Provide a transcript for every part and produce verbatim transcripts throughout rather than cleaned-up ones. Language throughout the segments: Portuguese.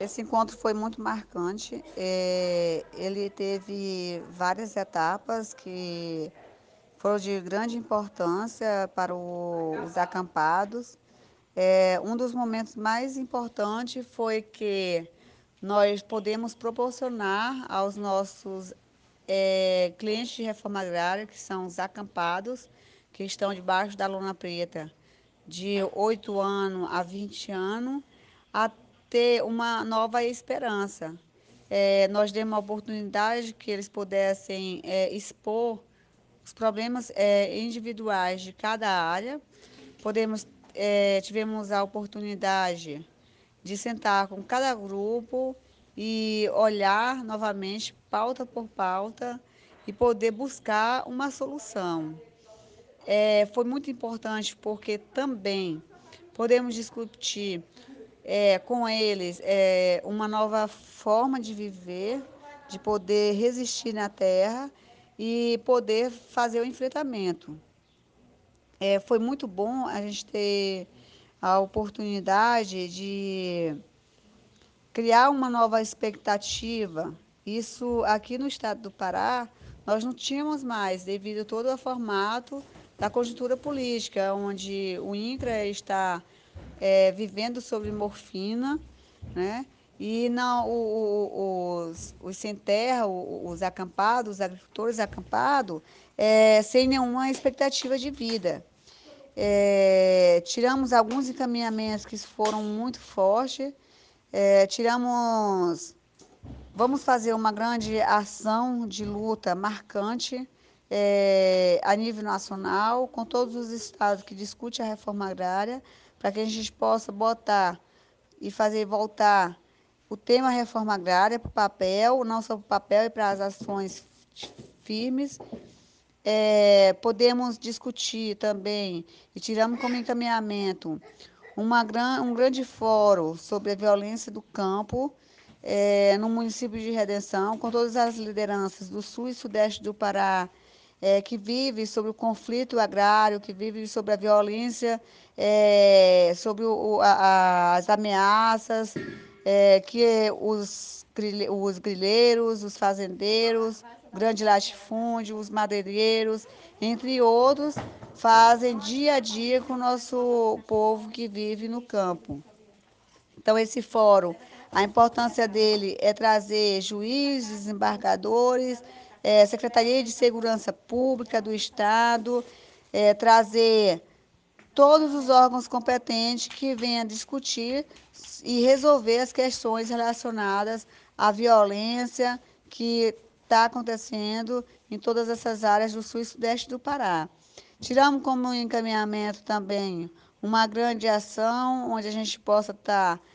Esse encontro foi muito marcante. É, ele teve várias etapas que foram de grande importância para o- os acampados. É, um dos momentos mais importantes foi que nós podemos proporcionar aos nossos é, clientes de reforma agrária, que são os acampados, que estão debaixo da lona preta, de oito anos a vinte anos, a ter uma nova esperança. É, nós demos a oportunidade que eles pudessem é, expor os problemas é, individuais de cada área. Podemos, é, tivemos a oportunidade de sentar com cada grupo e olhar novamente, pauta por pauta, e poder buscar uma solução. É, foi muito importante porque também podemos discutir é, com eles é, uma nova forma de viver, de poder resistir na terra e poder fazer o enfrentamento. É, foi muito bom a gente ter a oportunidade de criar uma nova expectativa. Isso aqui no estado do Pará, nós não tínhamos mais, devido todo ao formato da conjuntura política, onde o INCRA está é, vivendo sobre morfina, né? E não, o- o- os, os sem terra, o- os acampados, os agricultores acampados, é, sem nenhuma expectativa de vida. É, tiramos alguns encaminhamentos que foram muito fortes, é, tiramos. Vamos fazer uma grande ação de luta marcante é, a nível nacional, com todos os estados que discutem a reforma agrária, para que a gente possa botar e fazer voltar o tema reforma agrária para o papel, não só para o papel e para as ações firmes. É, podemos discutir também, e tiramos como encaminhamento, uma gran, um grande fórum sobre a violência do campo é, no município de Redenção, com todas as lideranças do sul e sudeste do Pará, é, que vive sobre o conflito agrário, que vive sobre a violência, é, sobre o, a, as ameaças é, que os, os grileiros, os fazendeiros, grande latifúndio, os madeireiros, entre outros, fazem dia a dia com o nosso povo que vive no campo. Então, esse fórum, a importância dele é trazer juízes, desembargadores, é, Secretaria de Segurança Pública do Estado, é, trazer todos os órgãos competentes que venham discutir e resolver as questões relacionadas à violência que está acontecendo em todas essas áreas do sul e sudeste do Pará. Tiramos como encaminhamento também uma grande ação onde a gente possa estar tá,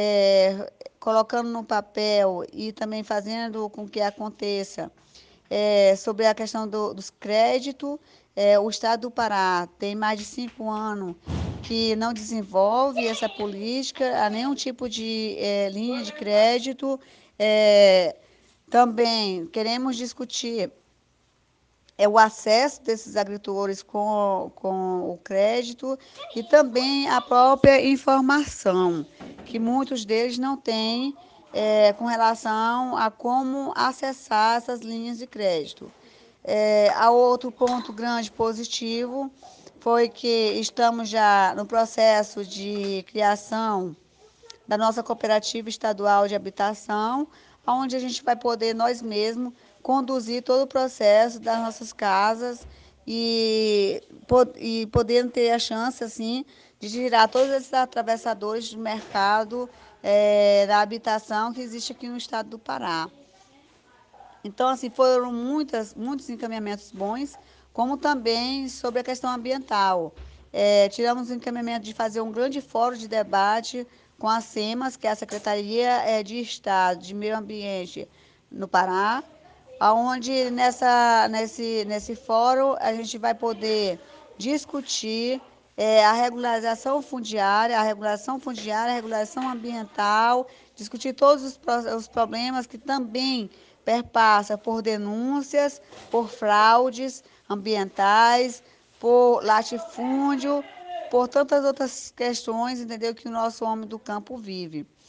é, colocando no papel e também fazendo com que aconteça é, sobre a questão do, dos créditos. É, o Estado do Pará tem mais de cinco anos que não desenvolve essa política, a nenhum tipo de é, linha de crédito. É, também queremos discutir é o acesso desses agricultores com, com o crédito e também a própria informação, que muitos deles não têm é, com relação a como acessar essas linhas de crédito. É, a outro ponto grande positivo foi que estamos já no processo de criação da nossa cooperativa estadual de habitação, onde a gente vai poder nós mesmos conduzir todo o processo das nossas casas e, e podendo ter a chance assim de tirar todos esses atravessadores do mercado é, da habitação que existe aqui no estado do Pará. Então, assim, foram muitas, muitos encaminhamentos bons, como também sobre a questão ambiental. É, tiramos o encaminhamento de fazer um grande fórum de debate com a SEMAS, que é a Secretaria é, de Estado de Meio Ambiente no Pará, onde nessa, nesse, nesse fórum a gente vai poder discutir é, a regularização fundiária, a regulação fundiária, a regulação ambiental, discutir todos os, os problemas que também perpassa por denúncias, por fraudes ambientais, por latifúndio, por tantas outras questões, entendeu, que o nosso homem do campo vive.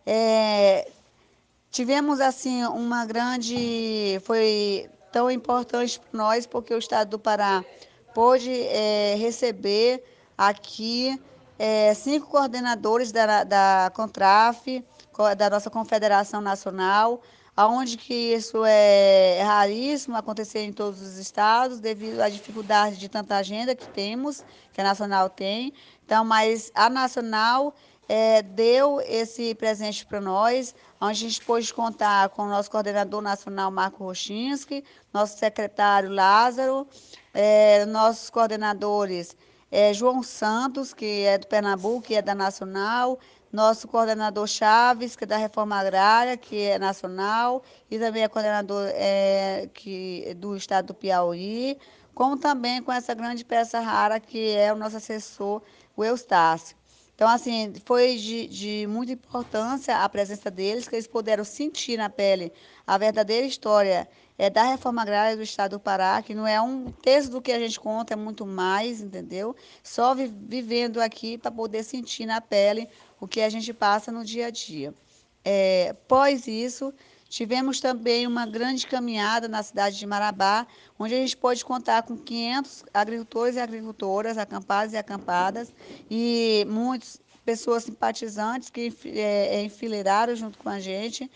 É, tivemos assim uma grande, foi tão importante para nós porque o estado do Pará pôde é, receber aqui é, cinco coordenadores da, da Contraf, co- da nossa Confederação Nacional, aonde que isso é raríssimo acontecer em todos os estados, devido à dificuldade de tanta agenda que temos, que a nacional tem. Então, mas a nacional é, deu esse presente para nós, onde a gente pôde contar com o nosso coordenador nacional, Marco Rochinski, nosso secretário Lázaro, é, nossos coordenadores, é, João Santos, que é do Pernambuco, que é da Nacional, nosso coordenador Chaves, que é da Reforma Agrária, que é nacional, e também é coordenador é, que, do estado do Piauí, como também com essa grande peça rara, que é o nosso assessor, o Eustácio. Então, assim, foi de, de muita importância a presença deles, que eles puderam sentir na pele a verdadeira história é, da reforma agrária do estado do Pará, que não é um terço do que a gente conta, é muito mais, entendeu? Só vi, vivendo aqui para poder sentir na pele o que a gente passa no dia a dia. É, após isso, tivemos também uma grande caminhada na cidade de Marabá, onde a gente pôde contar com quinhentos agricultores e agricultoras, acampados e acampadas, e muitas pessoas simpatizantes que é, enfileiraram junto com a gente.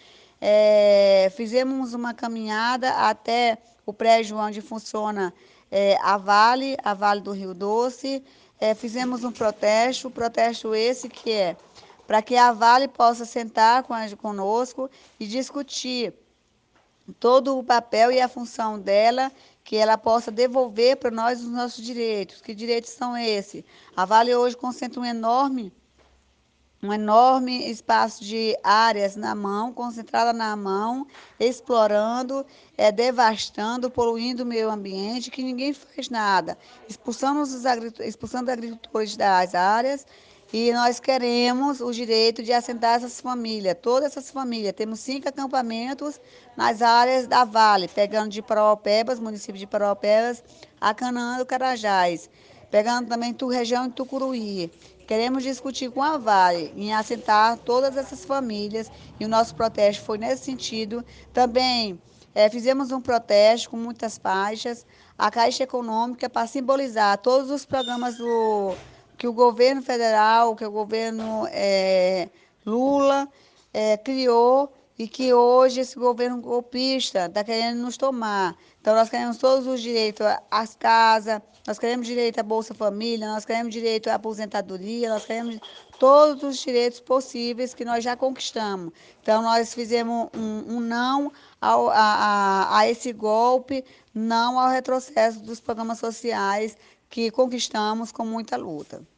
É, fizemos uma caminhada até o prédio onde funciona é, a Vale, a Vale do Rio Doce. É, fizemos um protesto, protesto esse que é para que a Vale possa sentar com a, conosco e discutir todo o papel e a função dela, que ela possa devolver para nós os nossos direitos. Que direitos são esses? A Vale hoje concentra um enorme um enorme espaço de áreas na mão, concentrada na mão, explorando, é, devastando, poluindo o meio ambiente, que ninguém faz nada, expulsando os, expulsando os agricultores das áreas, e nós queremos o direito de assentar essas famílias, todas essas famílias. Temos cinco acampamentos nas áreas da Vale, pegando de Paraupebas, município de Paraupebas, a Canaã do Carajás, pegando também tu, região de Tucuruí. Queremos discutir com a Vale em assentar todas essas famílias e o nosso protesto foi nesse sentido. Também é, fizemos um protesto com muitas faixas, a Caixa Econômica, para simbolizar todos os programas do, que o governo federal, que o governo é, Lula é, criou e que hoje esse governo golpista está querendo nos tomar. Então, nós queremos todos os direitos às casas, nós queremos direito à Bolsa Família, nós queremos direito à aposentadoria, nós queremos todos os direitos possíveis que nós já conquistamos. Então, nós fizemos um, um não ao, a, a, a esse golpe, não ao retrocesso dos programas sociais que conquistamos com muita luta.